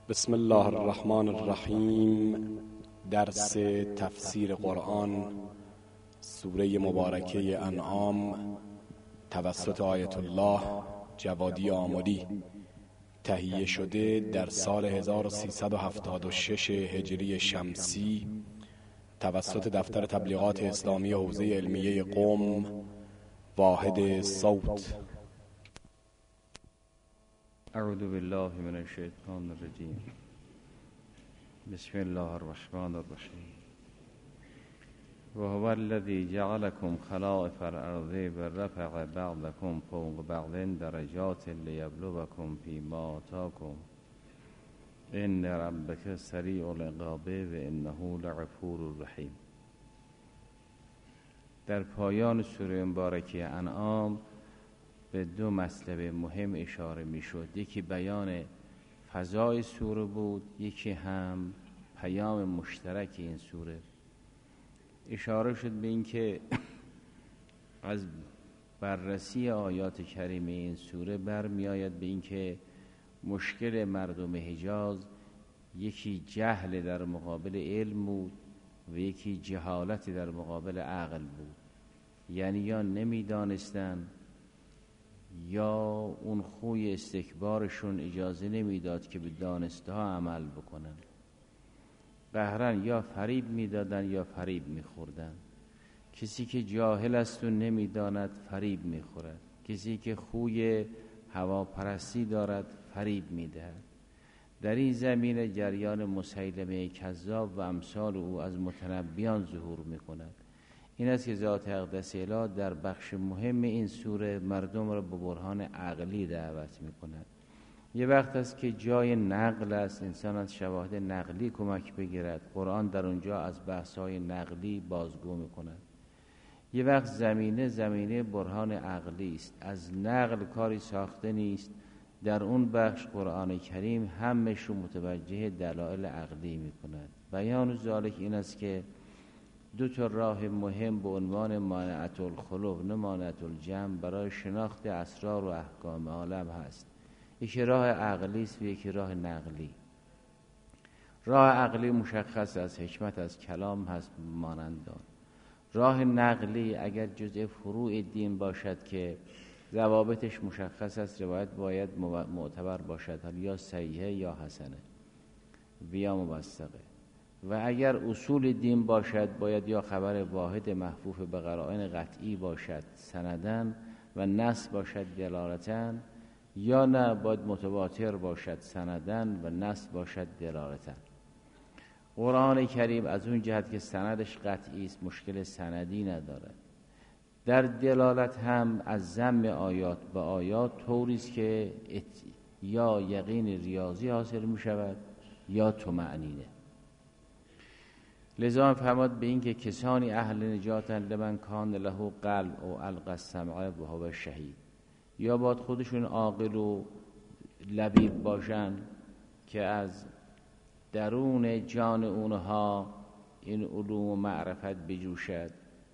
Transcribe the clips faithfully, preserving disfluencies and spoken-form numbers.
بسم الله الرحمن الرحیم. درس تفسیر قرآن، سوره مبارکه انعام، توسط آیت الله جوادی آملی، تهیه شده در سال هزار و سیصد و هفتاد و شش هجری شمسی توسط دفتر تبلیغات اسلامی حوزه علمیه قم، واحد صوت. اعوذ بالله من الشیطان الرجیم. بسم الله الرحمن الرحیم. و هو الذی جعلکم خلائف الارض و رفع بعضکم فوق بعض درجات لیبلوکم فیما آتاکم ان ربک سریع العقاب و انه لغفور رحیم. در پایان سوره مبارکه انعام به دو مطلب مهم اشاره می شد. یکی بیان فضای سوره بود، یکی هم پیام مشترک این سوره. اشاره شد به این که از بررسی آیات کریمه این سوره برمی آید به این که مشکل مردم حجاز یکی جهل در مقابل علم بود و یکی جهالت در مقابل عقل بود. یعنی یا نمی دانستن یا اون خوی استکبارشون اجازه نمیداد که به دانسته ها عمل بکنن. قهرن یا فریب میدادن یا فریب میخوردن. کسی که جاهل است و نمیداند فریب میخورد، کسی که خوی هواپرستی دارد فریب میدهد. در این زمینه جریان مسیلمه کذاب و امثال او از متنبیان ظهور میکند. این است که ذات اقدس اله در بخش مهم این سوره مردم را به برهان عقلی دعوت می کند. یه وقت است که جای نقل است، انسان از شواهد نقلی کمک بگیرد. قرآن در اونجا از بحث‌های نقلی بازگو می کند. یه وقت زمینه زمینه برهان عقلی است، از نقل کاری ساخته نیست. در اون بخش قرآن کریم همش رو متوجه دلایل عقلی می کند. بیان ذالک این است که دو تا راه مهم به عنوان مانعة الخلق نه مانعة الجمع برای شناخت اسرار و احکام عالم هست. یکی راه عقلی است و یکی راه نقلی. راه عقلی مشخص از حکمت از کلام هست مانندان. راه نقلی اگر جزء فروع دین باشد که ضوابطش مشخص است، روایت باید معتبر باشد، حالا یا صحیحه یا حسنه و یا موثقه. و اگر اصول دین باشد باید یا خبر واحد محفوف به قرائن قطعی باشد سندن و نص باشد دلالتن، یا نه باید متواتر باشد سندن و نص باشد دلالتن. قرآن کریم از اون جهت که سندش قطعی است مشکل سندی ندارد. در دلالت هم از ضم آیات به آیات طوری است که یا یقین ریاضی حاصل می شود یا طمأنینه. لذا فرماد به این که کسانی اهل نجاتن لمن کان له قلب او القى السمع و هو شهید. یا باید خودشون عاقل و لبیب باشن که از درون جان اونها این علوم و معرفت بجوشد،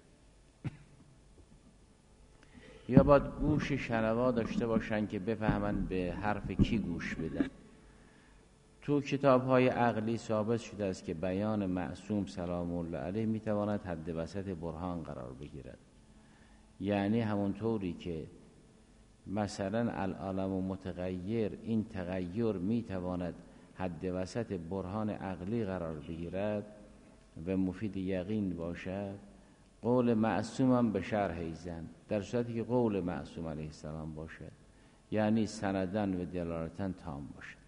یا باید گوش شنوا داشته باشن که بفهمن به حرف کی گوش بدن. تو کتاب‌های عقلی ثابت شده است که بیان معصوم سلام الله علیه میتواند حد وسط برهان قرار بگیرد. یعنی همونطوری که مثلا العالم متغیر، این تغییر میتواند حد وسط برهان عقلی قرار بگیرد و مفید یقین باشد، قول معصوم هم به شرح ایزن در صورتی که قول معصوم علیه السلام باشد، یعنی سندن و دلالتن تام باشد.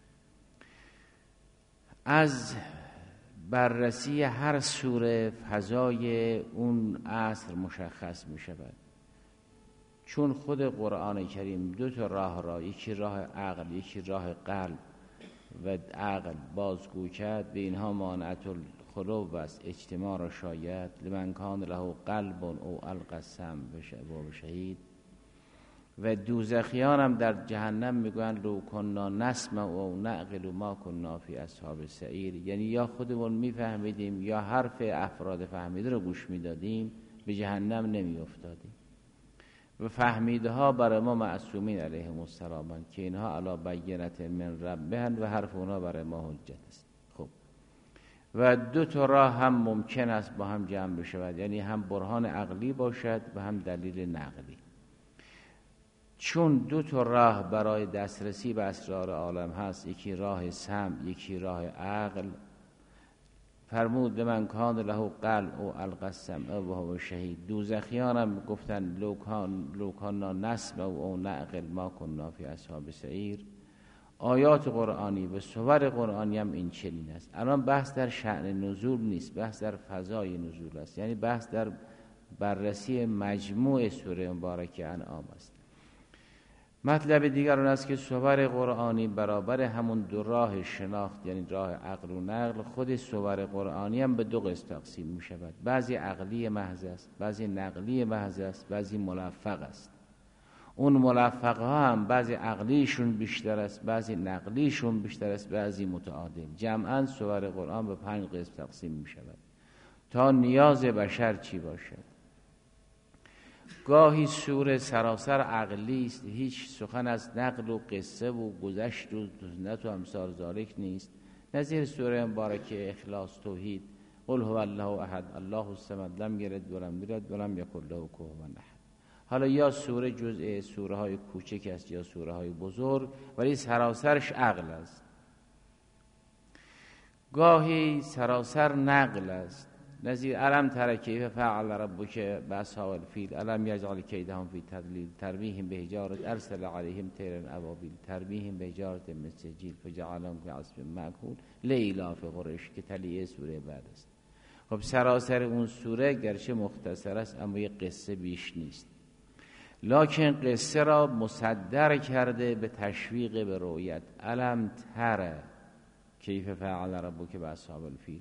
از بررسی هر سوره فضای اون عصر مشخص می شود. چون خود قرآن کریم دو تا راه را، یکی راه عقل یکی راه قلب و عقل بازگو کرد، به اینها مانعة الخلق است، اجتماع را شاید. لمن کان له قلب او القى السمع و شهید. و دوزخیان هم در جهنم میگوین لو کننا نسمع و نعقل ما کننا فی اصحاب السعیر. یعنی یا خودمون میفهمیدیم یا حرف افراد فهمیده رو گوش میدادیم به جهنم نمی افتادیم. و فهمیده ها برای ما معصومین علیهم السلام که اینها علی بینت من ربهم و حرف اونها برای ما حجت است. خب و دو تا راه هم ممکن است با هم جمع بشود، یعنی هم برهان عقلی باشد و هم دلیل نقلی. چون دو تا راه برای دسترسی به اسرار عالم هست، یکی راه سمع یکی راه عقل، فرمود من کان له قلب او القى السمع و هو شهید. دوزخیان هم گفتن لوکان لوکانا نسمع او نعقل ما كنا فی اصحاب سعیر. آیات قرآنی و صور قرآنی هم این چنین است. الان بحث در شأن نزول نیست، بحث در فضای نزول است، یعنی بحث در بررسی مجموع سوره مبارکه انعام است. مطلب دیگر اون است که صور قرآنی برابر همون دو راه شناخت، یعنی راه عقل و نقل، خود صور قرآنی هم به دو قسم تقسیم می شود. بعضی عقلی محض است، بعضی نقلی محض است، بعضی ملفق است. اون ملفق ها هم بعضی عقلیشون بیشتر است، بعضی نقلیشون بیشتر است، بعضی متعادل. جمعاً صور قرآن به پنج قسم تقسیم می شود تا نیاز بشر چی باشد. گاهی سوره سراسر عقلی است، هیچ سخن از نقل و قصه و گذشت و سنت و امثال ذالک نیست، نظیر سوره مبارکه اخلاص توحید قل هو الله احد الله الصمد لم یلد ولم یولد ولم یکن له کفوا احد. حالا یا سوره جزء سوره های کوچک است یا سوره های بزرگ، ولی سراسرش عقل است. گاهی سراسر نقل است، نظیر علم تر کیف فعل ربک باصحاب الفیل الم یجعل کیدهم فی تضلیل ترمیهم بحجارة ارسل علیهم طیرا ابابیل ترمیهم بحجارة من سجیل فجعلهم کعصف مأکول لإیلاف قریش که تلیه سوره بعد است. خب سراسر اون سوره گرچه مختصر است اما یک قصه بیش نیست، لکن قصه را مصدر کرده به تشویق به رؤیت. الم تر کیف فعل ربک باصحاب الفیل.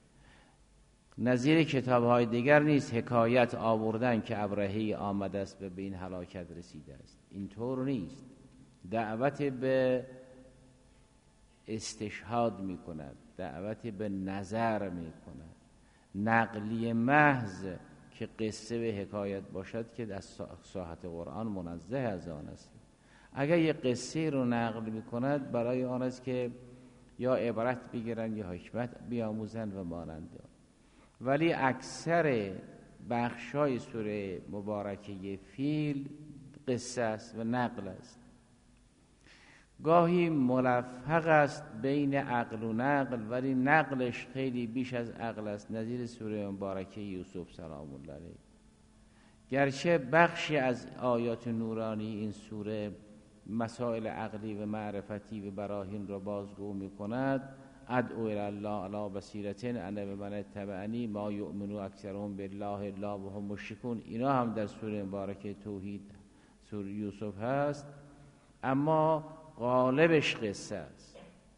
نظیر کتاب های دیگر نیست حکایت آوردن که ابرهه آمده است و به این هلاکت رسیده است. اینطور نیست، دعوت به استشهاد می کند، دعوت به نظر می کند. نقلی محض که قصه به حکایت باشد که در ساحت قرآن منزه از آن است. اگر یک قصه رو نقل می کند برای آن است که یا عبرت بگیرن یا حکمت بیاموزن و مانند آن. ولی اکثر بخشای سوره مبارکه فیل قصه است و نقل است. گاهی ملفق است بین عقل و نقل، ولی نقلش خیلی بیش از عقل است، نظیر سوره مبارکه یوسف سلام الله علیه. گرچه بخشی از آیات نورانی این سوره مسائل عقلی و معرفتی و براهین را بازگو می کند. ادعو الی الله علی بصیرة انا و من اتبعنی ما یؤمنو اکثرهم بالله الا وهم مشرکون. اینا هم در سوره مبارکه توحید سوره یوسف هست، اما غالبش قصه است.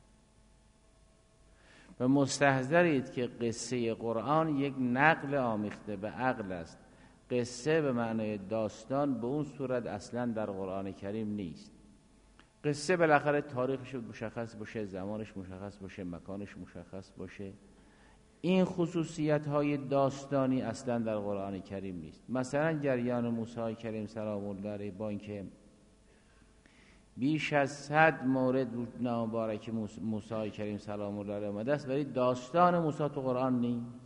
و مستحضرید که قصه قرآن یک نقل آمیخته به عقل است. قصه به معنی داستان به اون صورت اصلا در قرآن کریم نیست. قصه بالاخره تاریخش مشخص باشه، زمانش مشخص باشه، مکانش مشخص باشه. این خصوصیت های داستانی اصلا در قرآن کریم نیست. مثلا جریان موسی کریم سلام الله علیه با اینکه بیش از صد مورد نام مبارک موسی کریم سلام الله علیه آمده است، ولی داستان موسی تو قرآن نیست.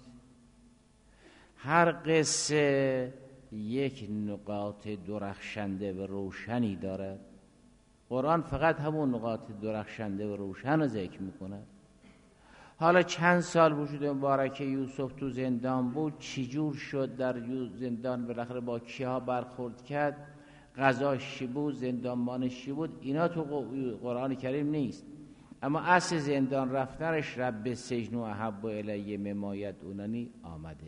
هر قصه یک نقاط درخشنده و روشنی دارد. قرآن فقط همون نقاط درخشنده و روشن رو ذکر میکنه. حالا چند سال وجود مبارک یوسف تو زندان بود، چجور شد در زندان، بالاخره با کیا برخورد کرد، غذاش چی بود، زندانبانش چی بود، اینا تو قرآن کریم نیست. اما اصل زندان رفتنش رب سجن و احب الی مما یدعوننی آمده.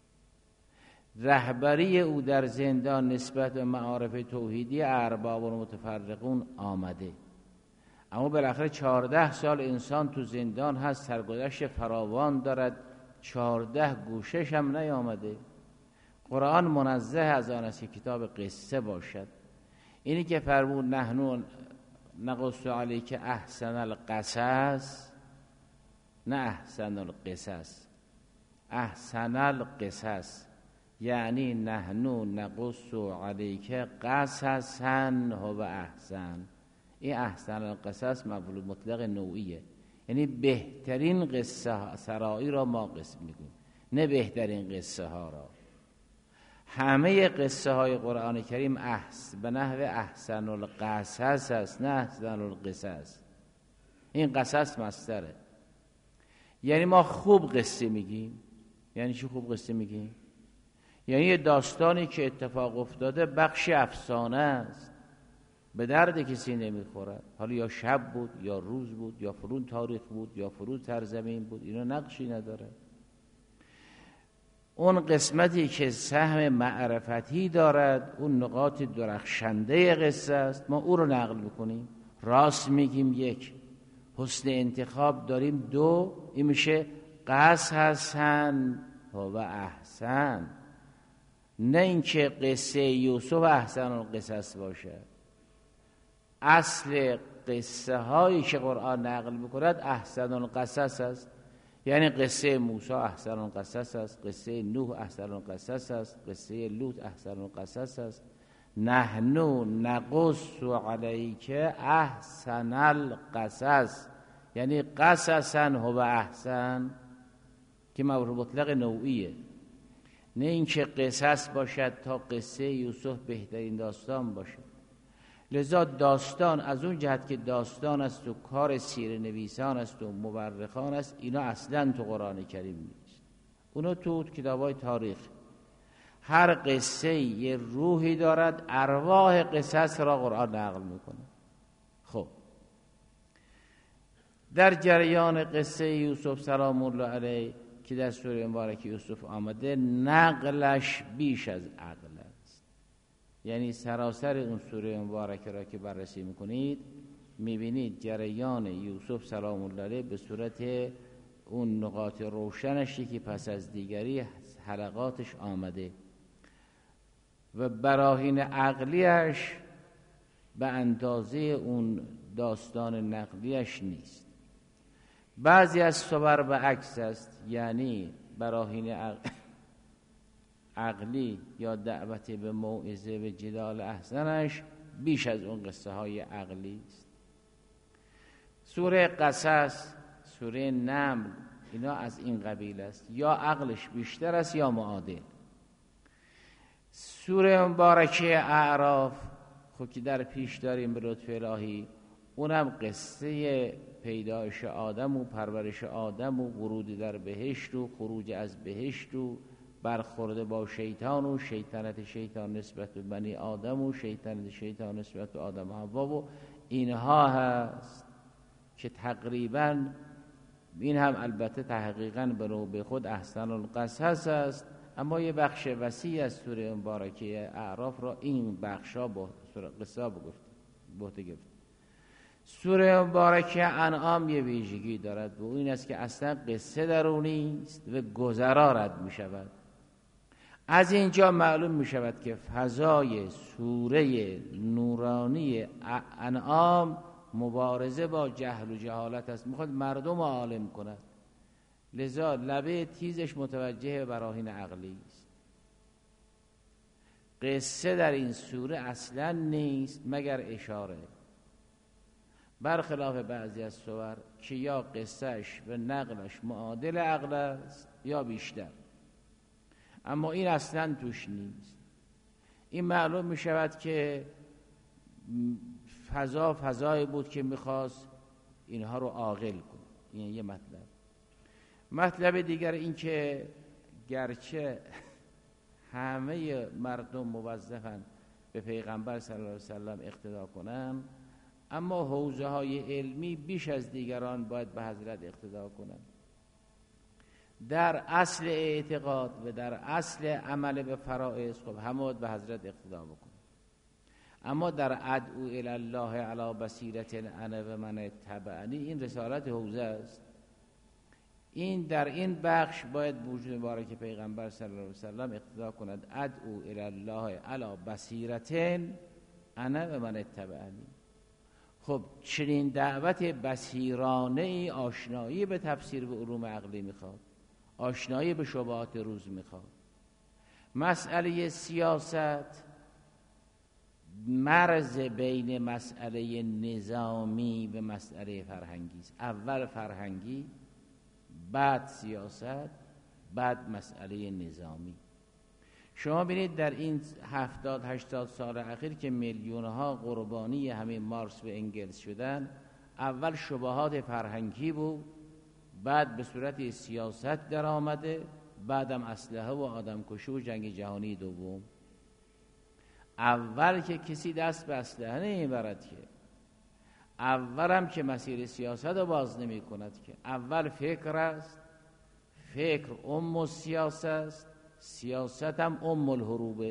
رهبری او در زندان نسبت به معارف توحیدی ارباب و متفرقون آمده. اما بالاخره چهارده سال انسان تو زندان هست، سرگذشت فراوان دارد، چهارده گوشش هم نیامده. قرآن منزه از آن است که کتاب قصه باشد. اینی که فرمود نحنو نقص علیک احسن القصص، نه احسن القصص، احسن القصص، یعنی نحنو نقص علیک قصصا هو احسن. این احسن القصص مفعول مطلق نوعیه، یعنی بهترین قصه سرایی را ما قصه میگیم، نه بهترین قصه ها را. همه قصه های قرآن کریم احس به نحو احسن القصص است، نه احسن القصص. این قصص مصدره، یعنی ما خوب قصه میگیم. یعنی چی خوب قصه میگیم؟ یعنی یه داستانی که اتفاق افتاده بخش افسانه است، به درد کسی نمیخورد. حالا یا شب بود یا روز بود یا فرون تاریخ بود یا فرون سرزمین بود، اینا نقشی نداره. اون قسمتی که سهم معرفتی دارد، اون نقاط درخشنده قصه است، ما او رو نقل میکنیم. راست میگیم یک، حسن انتخاب داریم دو، این میشه قصصن و احسن. نه اینکه قصه یوسف احسن القصص باشه. اصل قصه هایی که قرآن نقل میکند احسن القصص است، یعنی قصه موسی احسن القصص است، قصه نوح احسن القصص است، قصه لوط احسن القصص است. نحنو نقص علیک احسن القصص، یعنی قصصا هو احسن، که مفعول مطلق نوعیه. نه اینکه قصص باشد تا قصه یوسف بهترین داستان باشد. لذا داستان از اون جهت که داستان است و کار سیر نویسان است و مورخان است، اینا اصلا تو قرآن کریم نیست. اونا تو کتابای تاریخ. هر قصه یه روحی دارد، ارواح قصص را قرآن نقل میکنه. خب در جریان قصه یوسف سلام الله علیه که در سوره مبارک یوسف آمده، نقلش بیش از عقل است. یعنی سراسر اون سوره مبارک را که بررسی میکنید میبینید جریان یوسف سلام الله علیه به صورت اون نقاط روشنشی که پس از دیگری حلقاتش آمده و براهین عقلیش به اندازه اون داستان نقلیش نیست. بعضی از صور به عکس است، یعنی براهین عقل عقلی یا دعوت به موعظه به جدال احسنش بیش از اون قصه های عقلی است. سوره قصص، سوره نمل، اینا از این قبیل است، یا عقلش بیشتر است یا معادل. سوره مبارکه اعراف خود که در پیش داریم به لطف الهی، اونم قصه پیدایش آدم و پرورش آدم و ورود در بهشت و خروج از بهشت و برخورده با شیطان و شیطنت شیطان نسبت به بنی آدم و شیطنت شیطان نسبت به آدم و حوا و اینها هست که تقریبا این هم البته تحقیقا به رو به خود احسن القصص است، اما یه بخش وسیع از سوره مبارکه اعراف را این بخشا با سوره قصه بگفت بهته گفت. سوره مبارکه انعام یه ویژگی دارد و این است که اصلا قصه در اون نیست و گذرا رد می شود. از اینجا معلوم می شود که فضای سوره نورانی انعام مبارزه با جهل و جهالت است، میخواد مردم عالم کند، لذا لبه تیزش متوجه براهین عقلی است. قصه در این سوره اصلا نیست مگر اشاره، برخلاف بعضی از سور که یا قصهش و نقلش معادل عقل است یا بیشتر، اما این اصلا توش نیست. این معلوم می شود که فضا فضایی بود که میخواست اینها رو عاقل کنه. این یه مطلب. مطلب دیگر این که گرچه همه مردم موظفن به پیغمبر صلی الله علیه وسلم اقتدا کنن، اما حوزه های علمی بیش از دیگران باید به حضرت اقتدا کنن. در اصل اعتقاد و در اصل عمل به فرائض خب همه باید به حضرت اقتدا بکنن، اما در ادعو الی الله علی بصیرة انا و من تبعنی این رسالت حوزه است. این در این بخش باید وجود مبارک پیغمبر صلی الله علیه وسلم اقتدا کند. ادعو الی الله علی بصیرة انا و من تبعنی. خب چنین دعوت بصیرانه ای آشنایی به تفسیر به علوم عقلی میخواد، آشنایی به شبهات روز میخواد. مسئله سیاست مرز بین مسئله نظامی و مسئله فرهنگی است. اول فرهنگی، بعد سیاست، بعد مسئله نظامی. شما ببینید در این هفتاد هشتاد سال اخیر که میلیونها قربانی همین مارکس و انگلس شدن، اول شبهات فرهنگی بود، بعد به صورت سیاست در آمده، بعدم اسلحه و آدمکشی و جنگ جهانی دوم. اول که کسی دست به اسلحه نمیبرد که، اول هم که مسیر سیاست رو باز نمی کند که، اول فکر است، فکر ام سیاست است، سیاست هم ام الحروبه.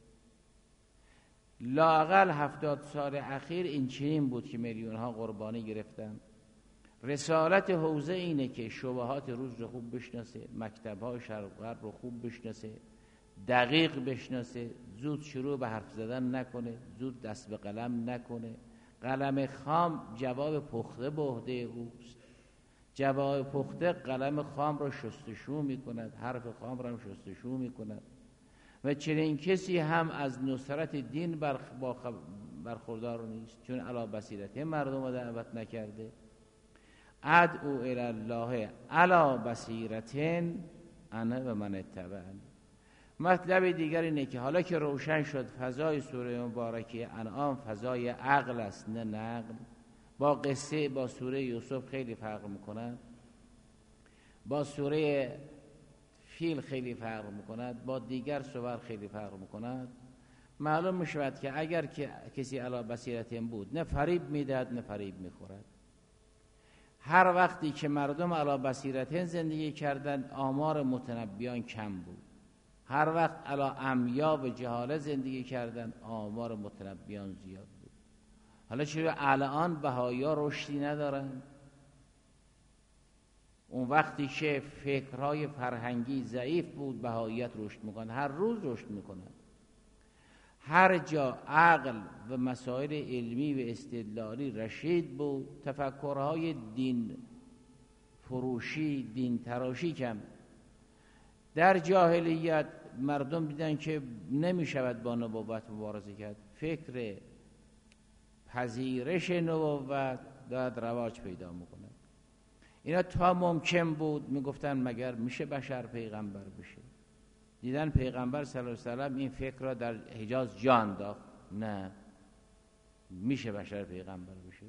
لااقل هفتاد سال اخیر این چنین بود که میلیون ها قربانی گرفتن. رسالت حوزه اینه که شبهات روز رو خوب بشناسه، مکتب های شرق و غرب رو خوب بشناسه، دقیق بشناسه، زود شروع به حرف زدن نکنه، زود دست به قلم نکنه. قلم خام جواب پخته به عهده اوست. جواب پخته قلم خام را شستشو می کند، حرف خام را هم شستشو می کند. و چنین کسی هم از نصرت دین برخوردار نیست، چون علی بصیرت مردم را دعوت نکرده. ادعو الی الله علی بصیرت انا و من اتبعنی. مطلب دیگر اینه که حالا که روشن شد فضای سوره مبارکه انعام فضای عقل است نه نقل. با قصه با سوره یوسف خیلی فرق میکنند، با سوره فیل خیلی فرق میکند، با دیگر سور خیلی فرق میکند. معلوم میشود که اگر که کسی علی بصیرت بود، نه فریب میدهد نه فریب میخورد. هر وقتی که مردم علی بصیرت زندگی کردند آمار متنبیان کم بود. هر وقت علی عمیا و جهاله زندگی کردند آمار متنبیان زیاد بود. حالا چرا الان بهایا رشدی ندارن؟ اون وقتی که فکرهای فرهنگی ضعیف بود بهاییت رشد میکنه، هر روز رشد میکنه. هر جا عقل و مسائل علمی و استدلالی رشید بود، تفکرهای دین فروشی، دین تراشی کم. در جاهلیت مردم دیدن که نمیشود با نبوت مبارزه کرد، فکر پذیرش نبوت داد رواج پیدا میکنه. اینا تا ممکن بود میگفتن مگر میشه بشر پیغمبر بشه؟ دیدن پیغمبر صلی الله علیه و سلم این فکر را در حجاز جا انداخت، نه میشه بشر پیغمبر بشه.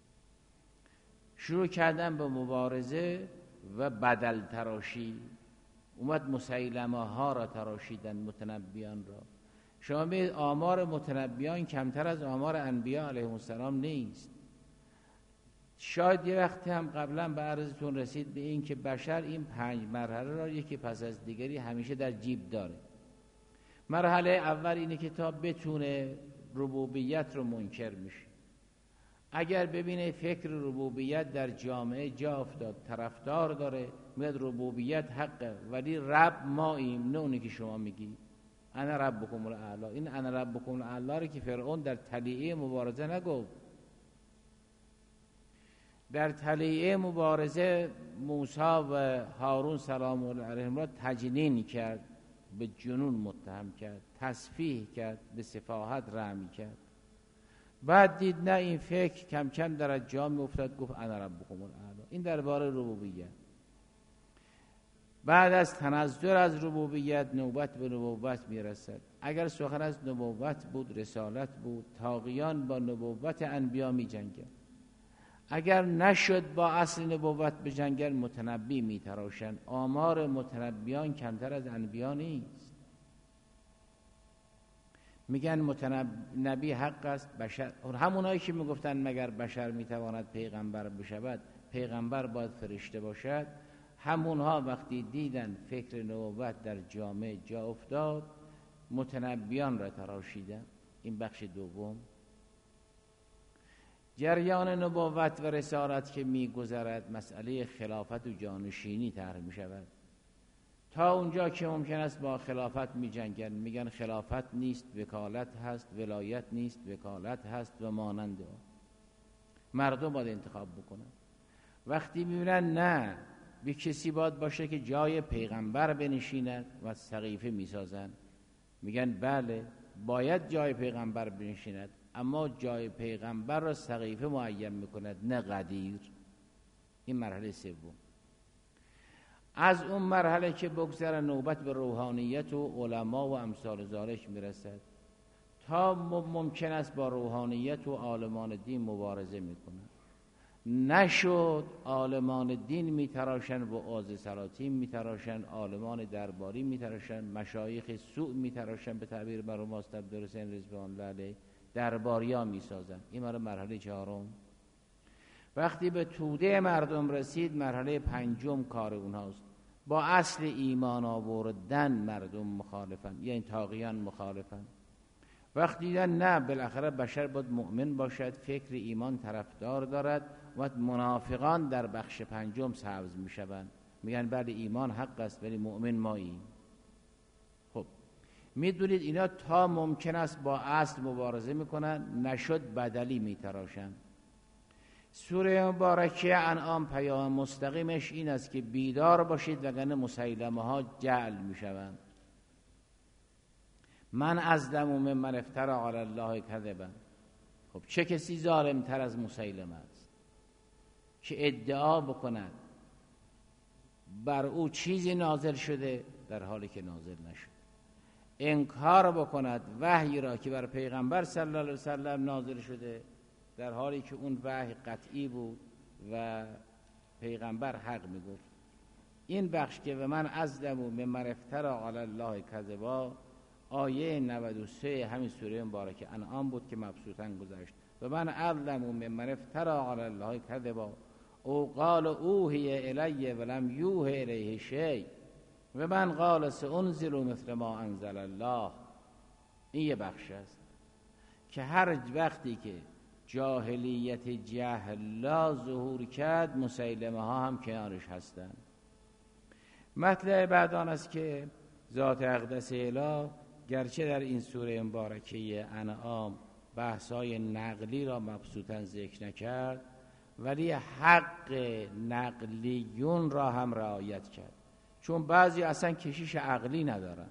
شروع کردن به مبارزه و بدل تراشی. اومد مسیلمه ها را تراشیدن، متنبیان را. شما ببینید آمار متنبیان کمتر از آمار انبیا علیهم السلام نیست. شاید یه وقتی هم قبلا به عرضتون رسید به این که بشر این پنج مرحله را یکی پس از دیگری همیشه در جیب داره. مرحله اول اینه که تا بتونه ربوبیت رو منکر میشه. اگر ببینه فکر ربوبیت در جامعه جا افتاد، طرفدار داره، میاد ربوبیت حقه ولی رب ماییم، نه اونی که شما میگی انا ربکم الاعلی. این انا ربکم الاعلی رو که فرعون در طلیعه مبارزه نگفت. در طلیعه مبارزه موسی و هارون سلام الله علیهم را تجنین کرد، به جنون متهم کرد، تسفیه کرد، به سفاهت رحمی کرد. بعد دید نه این فکر کم کم در جا می افتاد، گفت انا ربکم الاعلی. این درباره ربوبیت. بعد از تنزل از ربوبیت نوبت به نبوت میرسد. اگر سخن از نبوت بود، رسالت بود، طاغیان با نبوت انبیا می جنگن. اگر نشد با اصل نبوت بجنگن، متنبی می تراشن. آمار متنبیان کمتر از انبیا نیست. میگن متنبی حق است، بشر. همونایی که میگفتن مگر بشر میتواند پیغمبر بشود، پیغمبر باید فرشته باشد، همونها وقتی دیدن فکر نبوت در جامعه جا افتاد متنبیان را تراشیدن. این بخش دوم. جریان نبوت و رسالت که میگذرد، مسئله خلافت و جانشینی طرح میشود. تا اونجا که ممکن است با خلافت می جنگن، میگن خلافت نیست وکالت هست، ولایت نیست وکالت هست و مانند اون. مردم باید انتخاب بکنن. وقتی میبینن نه به کسی باید باشه که جای پیغمبر بنشیند و سقیفه میسازن. میگن بله باید جای پیغمبر بنشیند، اما جای پیغمبر را سقیفه معین میکند نه غدیر. این مرحله سوم. از اون مرحله که بگذره نوبت به روحانیت و علما و امثال ذالک میرسد. تا ممکن است با روحانیت و عالمان دین مبارزه میکنند، نشد عالمان دین میتراشن و آز سلاطین میتراشن، عالمان درباری میتراشن، مشایخ سوء میتراشن، به تعبیر مرحوم استاد عبدالحسین رضوان الله علیه درباریا میسازن. این مرحله چهارم. وقتی به توده مردم رسید، مرحله پنجم کار اونهاست. با اصل ایمان آوردن مردم مخالفن، یعنی طاغیان مخالفن. وقتی دیدن نه بالاخره بشر باید مؤمن باشد، فکر ایمان طرفدار دارد، و منافقان در بخش پنجم سبز میشوند، میگن بله ایمان حق است ولی مؤمن ماییم. خب میدونید اینا تا ممکن است با اصل مبارزه میکنن، نشد بدلی میتراشن. سوره مبارکه انعام پیام مستقیمش این است که بیدار باشید وگرنه مسیلمه ها جعل میشوند. من ازلم ممن افتری علی الله کذبا. خب چه کسی ظالم تر از مسیلمه است که ادعا بکند بر او چیزی نازل شده در حالی که نازل نشد، انکار بکند وحی را که بر پیغمبر صلی الله علیه وسلم نازل شده در حالی که اون وحی قطعی بود و پیغمبر حق میگفت. این بخش که و من ازلم ممن افتری علی الله کذبا، آیه نود و سه همین سوره مبارکه انعام بود که مبسوطاً گذشت. و من اظلم ممن افتری علی الله کذبا او قال اوحی الی ولم یوحی الیه شیء و من قال سانزل مثل ما انزل الله. این یه بخش است که هر وقتی که جاهلیت جهلا ظهور کرد، مسیلمه ها هم کنارش هستند. مطلع بعد آن است که ذات اقدس اله گرچه در این سوره مبارکه انعام بحثای نقلی را مبسوطاً ذکر نکرد، ولی حق نقلیون را هم رعایت کرد، چون بعضی اصلا کشیش عقلی ندارن،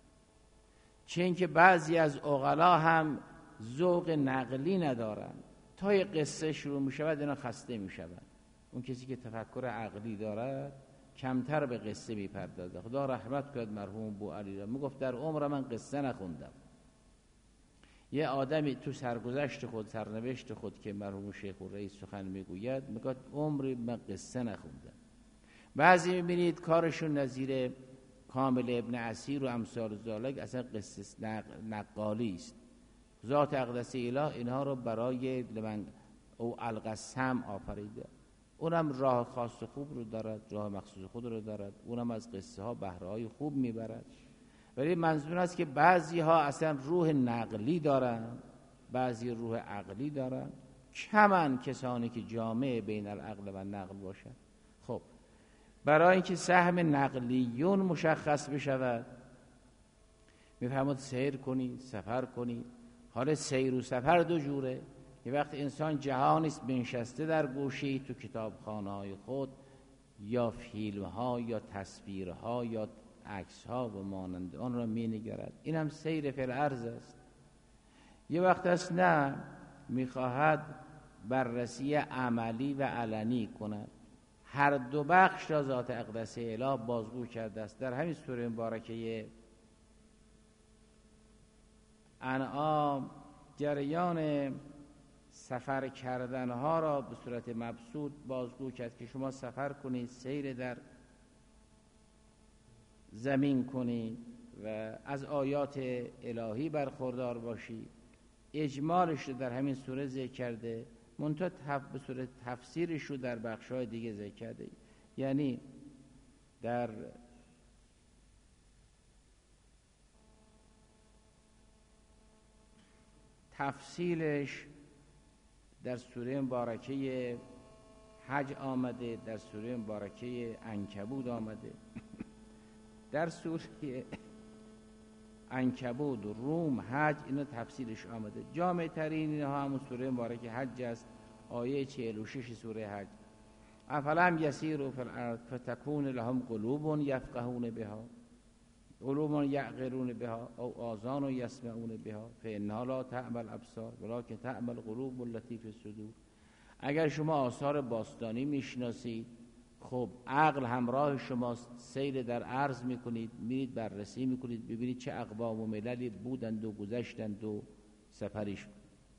چه اینکه بعضی از عقلا هم ذوق نقلی ندارن. تا یه قصه شروع می شود اینا خسته می شود. اون کسی که تفکر عقلی دارد کمتر به قصه می پردازه. خدا رحمت کنه مرحوم بوعلی را، می گفت در عمر من قصه نخوندم. یه آدمی تو سرگذشت خود، سرنوشت خود که مرحوم شیخ الرئیس سخن میگوید، میگه عمری من قصه نخوندم. بعضی میبینید کارشون نظیر کامل ابن اسیر و امثال ذالک اصلا قصه نقالی است. ذات اقدس اله اینها رو برای لمن او القسم آفریده. اونم راه خاص خوب رو دارد، راه مخصوص خود رو دارد، اونم از قصه ها بهره های خوب میبرد. ولی منظور است که بعضی ها اصلا روح نقلی دارن، بعضی روح عقلی دارن. کمن کسانی که جامع بین العقل و نقل باشن. خب برای اینکه سهم نقلیون مشخص بشود، میفرماد سیر کنید، سفر کنید. حالا سیر و سفر دو جوره. یه وقت انسان جهانی است بنشسته در گوشه‌ای تو کتابخانه های خود، یا فیلم ها یا تصویر ها یا عکس ها و مانند آن را می نگرد. این هم سیر فی الارض است. یه وقت است نه، میخواهد بررسی عملی و علنی کند. هر دو بخش را ذات اقدس اله بازگو کرده است. در همین سوره مبارکه انعام جریان سفر کردن ها را به صورت مبسوط بازگو کرد که شما سفر کنید، سیر در زمین کنید و از آیات الهی برخوردار باشید. اجمالش رو در همین سوره ذکر کرده، منتها تف... به صورت تفسیرش رو در بخش‌های دیگه ذکر کرده. یعنی در تفصیلش در سوره مبارکه حج آمده، در سوره مبارکه عنکبوت آمده. در سوره عنکبوت، روم، حج اینا تفصیلش آمده. جامع ترین اینها همون سوره مبارکه حج است، آیه چهل و شش سوره حج. افلم یسیروا فی الارض فتکون لهم قلوب یفقهون بها. قلوب یعقلون بها او آذان یسمعون بها فانها لا تعمى الابصار ولکن تعمى القلوب التي فی الصدور. اگر شما آثار باستانی میشناسید، خب عقل همراه شماست، سیر در عرض میکنید، میرید بررسی میکنید، ببینید چه اقوام و مللی بودند و گذشتند و سپری شد.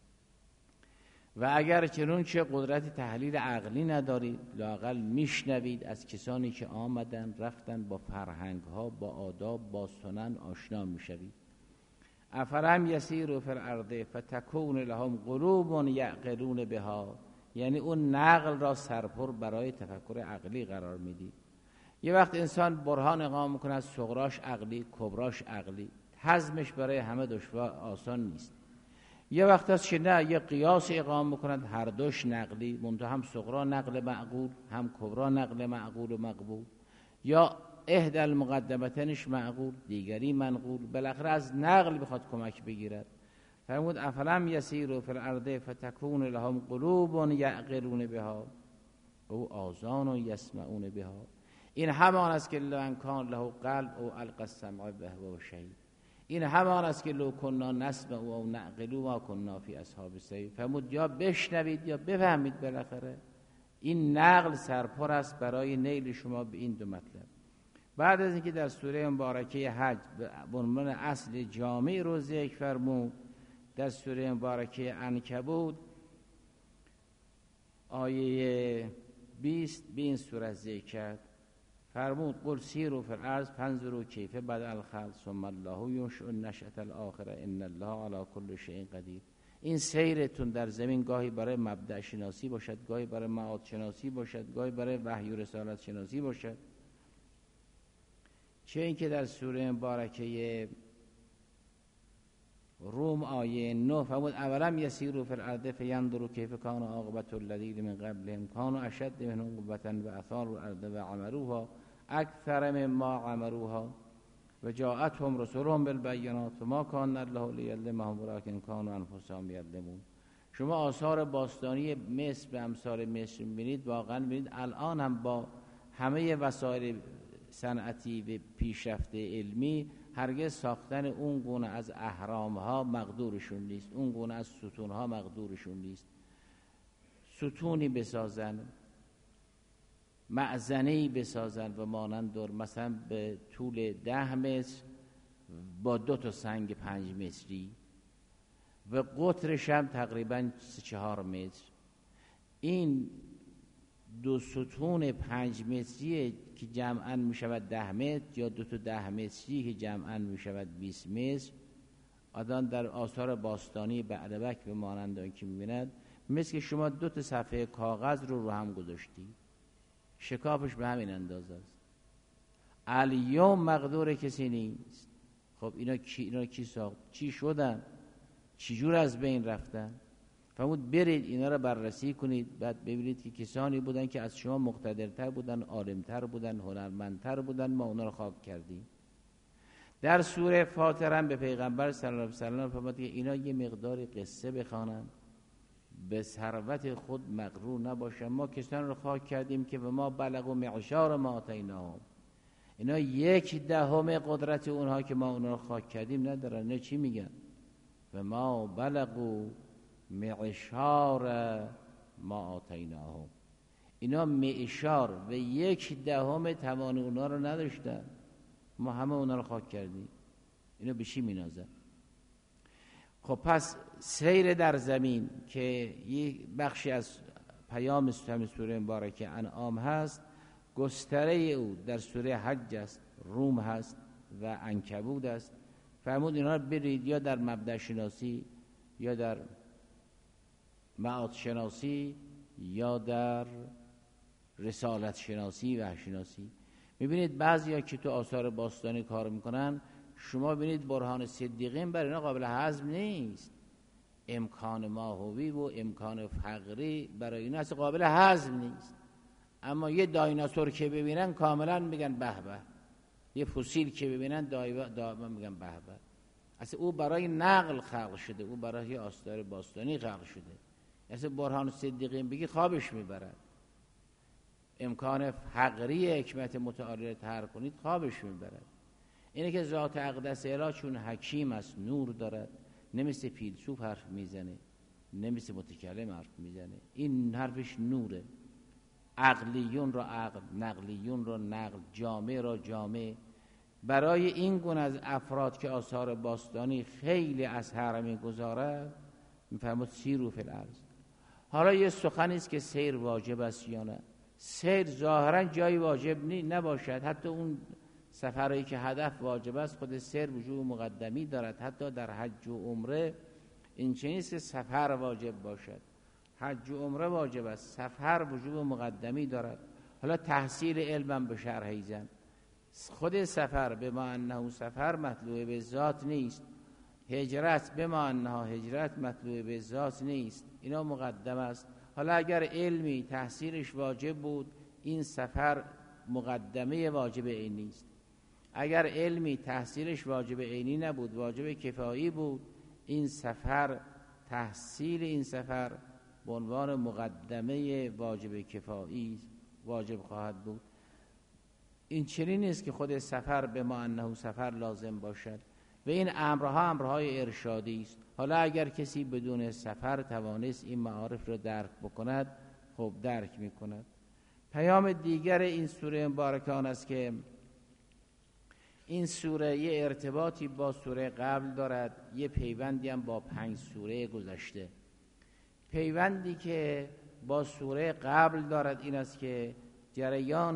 و اگر چنون چه قدرت تحلیل عقلی ندارید، لااقل میشنوید از کسانی که آمدن رفتن، با فرهنگ ها، با آداب، با سنن آشنا میشوید. افلم یسیروا فی الارض فتکون لهم قلوب یعقلون بها، یعنی اون نقل را سرپر برای تفکر عقلی قرار میدید. یه وقت انسان برهان اقامه میکنه از صغراش عقلی، کبراش عقلی، هضمش برای همه دشوار آسان نیست. یه وقت هست که نه، یه قیاس اقامه میکنند هر دوش نقلی، منتها هم صغرا نقل معقول هم کبرا نقل معقول و مقبول، یا احدى المقدمتینش معقول دیگری منقول، بالاخره از نقل بخواد کمک بگیرد. فرمود افلم یسیروا فی الارض فتکون لهم قلوب یعقلون بها او آذان یسمعون بها. این همان است که لو کان له قلب او القی السمع وهو شهید. این همان است که لو کنا نسمع او نعقل ما کنا فی اصحاب السعیر. فرمود یا بشنوید یا بفهمید. بالاخره این نقل سرپر است برای نیل شما به این دو مطلب. بعد از اینکه در سوره مبارکه حج به عنوان اصل جامع رو ذکر فرمود، در سوره مبارکه عنکبوت آیه بیست به این سوره ذکر کرد. فرمود قل سیروا فی الارض فانظروا کیف بدأ الخلق ثم الله ینشئ النشأة الآخرة ان الله علی کل شیء قدیر. این سیرتون در زمین گاهی برای مبدأ شناسی باشد، گاهی برای معاد شناسی باشد، گاهی برای وحی و رسالت شناسی باشد. چه اینکه در سوره مبارکه روم آیه نه فرمود اولم یسیروا فی الارض فینظروا کیف کان عاقبة الذین من قبلهم کانوا اشد منهم قوة واثاروا الارض وعمروها اکثر مما عمروها وجاءتهم رسلهم بالبینات فما کان الله لیظلمهم ولکن کانوا انفسهم یظلمون. شما آثار باستانی مصر به امثال مصر می‌بینید، واقعا می‌بینید الان هم با همه وسایل صنعتی و پیشرفته علمی هرگز ساختن اون گونه از اهرام ها مقدورشون نیست، اون گونه از ستون ها مقدورشون نیست. ستونی بسازن، معزنه‌ای بسازن و مانند دور مثلا به طول ده متر با دو تا سنگ پنج متری و قطرش هم تقریبا سه چهار متر. این دو ستون پنج متری که جمعاً می شود ده متر یا دو تا ده متری که جمعاً می شود بیست متر، آدم در آثار باستانی بعدبک به مانند آن که می بیند مثل که شما دو تا صفحه کاغذ رو رو هم گذاشتی، شکافش به همین اندازه است. الیوم مقدور کسی نیست. خب اینا کی اینا کی ساخت؟ چی شدن؟ چی جور از بین رفتن؟ فرمود برید اینا رو بررسی کنید، بعد ببینید که کسانی بودن که از شما مقتدرتر بودن، عالمتر بودن، هنرمندتر بودن، ما اونا رو خاک کردیم. در سوره فاطر هم به پیغمبر صلی الله علیه و سلم فرمود که اینا یه مقداری قصه بخوانن، به ثروت خود مغرور نباشن. ما کسانی رو خاک کردیم که به ما بلغوا معشار ما آتیناهم. اینا یک دهم قدرت اونها که ما اونا رو خاک کردیم ندارن. نه چی میگن؟ و ما بلغوا معشار ما آتیناهم. اینا معشار و یک دهم توان اونا رو نداشتن، ما همه اونا رو خاک کردیم. اینا به چی مینازن؟ خب پس سیر در زمین که یک بخشی از پیام سوره مبارکه انعام هست، گستره او در سوره حج است، روم هست و عنکبوت است. فرمود اینا رو برید یا در مبدأ شناسی یا در معاد شناسی یا در رسالت شناسی و شناسی. میبینید بعضیا که تو آثار باستانی کار میکنن، شما ببینید برهان صدیقین برای اینا قابل هضم نیست. امکان ماهوی و امکان فقری برای اینا اصلا قابل هضم نیست. اما یه دایناسور که ببینن کاملا میگن به به، یه فسیل که ببینن دائما میگن به به. اصلا او برای نقل خلق شده، او برای آثار باستانی خلق شده. اصلا برهان صدیقین بگی خوابش میبرد. امکان فقری حکمت متعالی رو طرح کنید خوابش میبرد. اینه که ذات اقدس الهی چون حکیم است، نور دارد، نه مثل فیلسوف حرف میزنه، نه مثل متکلم حرف میزنه، این حرفش نوره. عقلیون را عقل، نقلیون را نقل، جامع را جامع. برای این گونه از افراد که آثار باستانی خیلی اثر میگذارد میفرمود سیروا فی الارض. حالا یه سخنی است که سیر واجب است یا نه. سیر ظاهرا جایی واجب نی نباشد، حتی اون سفرهایی که هدف واجب است خود سیر وجوب مقدمی دارد. حتی در حج و عمره این چنین است که سفر واجب باشد. حج و عمره واجب است، سفر وجوب مقدمی دارد. حالا تحصیل علم به شرح ایزن، خود سفر به ما انه سفر مطلوب به ذات نیست، هجرت به ما انها هجرت مطلوب به ذات نیست، اینا مقدم است. حالا اگر علمی تحصیلش واجب بود، این سفر مقدمه واجب عینی است. اگر علمی تحصیلش واجب عینی نبود، واجب کفایی بود، این سفر تحصیل این سفر به عنوان مقدمه واجب کفایی واجب خواهد بود. این چنین نیست که خود سفر به ما انه سفر لازم باشد و این امرها امرهای ارشادی است. حالا اگر کسی بدون سفر توانست این معارف را درک بکند، خب درک میکند. پیام دیگر این سوره مبارکه آن است که این سوره یه ارتباطی با سوره قبل دارد، یه پیوندی هم با پنج سوره گذشته. پیوندی که با سوره قبل دارد این است که جریان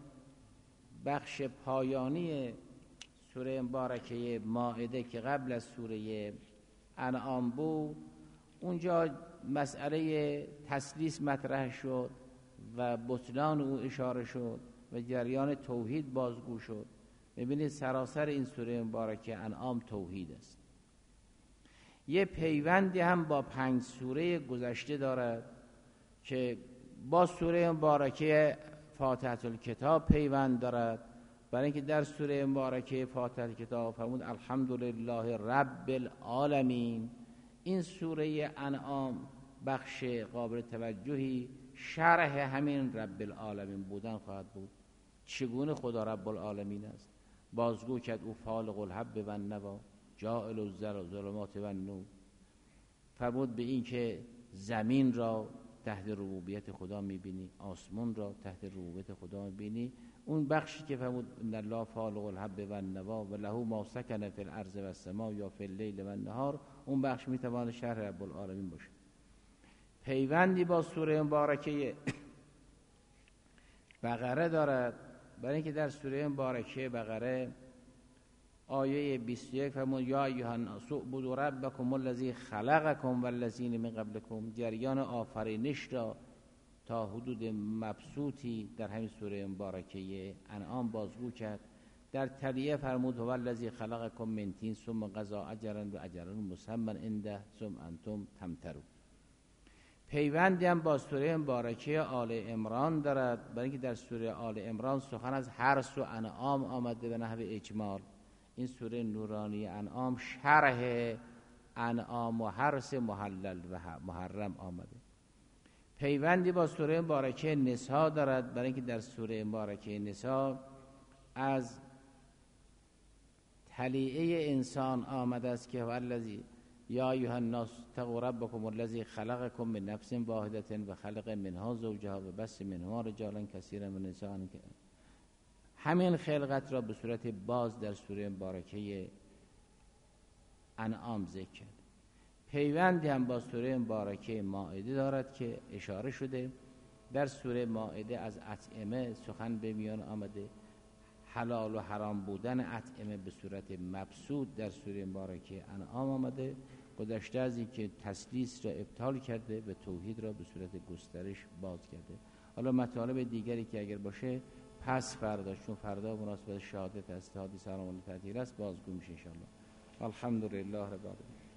بخش پایانی سوره مبارکه مائده که قبل از سوره انعام بود، اونجا مسئله تثلیث مطرح شد و بطلان او اشاره شد و جریان توحید بازگو شد. ببینید سراسر این سوره مبارکه انعام توحید است. یه پیوندی هم با پنج سوره گذشته دارد که با سوره مبارکه فاتحه الکتاب پیوند دارد، برای اینکه در سوره مبارکه فاتحه الکتاب فرمود الحمدلله رب العالمین. این سوره انعام بخش قابل توجهی شرح همین رب العالمین بودن خواهد بود. چگونه خدا رب العالمین است؟ بازگو کرد او فالق الحب و النوا، جاعل الظلمات و النور. فرمود به این که زمین را تحت ربوبیت خدا میبینی، آسمان را تحت ربوبیت خدا میبینی. اون بخشی که فرمود ان الله فالق الحب و النوا و له ما سکن فی الارض و السماء یا فی اللیل و النهار، اون بخش میتواند شرح رب العالمین باشه. پیوندی با سوره مبارکه بقره دارد، برای اینکه در سوره مبارکه بقره آیه بیست و یک فرمود یا ایها الناس اعبدوا ربکم الذی خلقکم والذین من قبلکم. جریان آفرینش را تا حدود مبسوطی در همین سوره مبارکه انعام بازگو کرد. در تلیه فرمود هو الذی خلقکم من طین ثم قضی اجلا و اجل مسمى عنده ثم انتم تمترون. پیوندی هم با سوره مبارکه آل عمران دارد، برای اینکه در سوره آل عمران سخن از حرث و انعام آمده به نحو اجمال. این سوره نورانی انعام شرح انعام و حرث محلل و محرم آمده. پیوندی با سوره مبارکه نساء دارد، برای اینکه در سوره مبارکه نساء از طلیعه انسان آمده است که والذی یا ایها الناس اتقوا ربکم الذی خلقکم من نفس واحده و خلق منها زوجها و بث منهما رجالا کثیرا و نساء. همین خلقت را به صورت باز در سوره مبارکه انعام ذکر کرد. پیوندی هم با سوره مبارکه مائده دارد که اشاره شده. در سوره مائده از اطعمه سخن به میان آمده، حلال و حرام بودن اطعمه به صورت مبسوط در سوره مبارکه انعام آمده. گذشته از این که تثلیث را ابطال کرده و توحید را به صورت گسترش باز کرده. حالا مطالب دیگری که اگر باشه پس فردا، چون فردا مناسبت شهادت است، حادثه سلام و تعطیل است، بازگو میشه ان شاء الله. الحمدلله رب العالمین.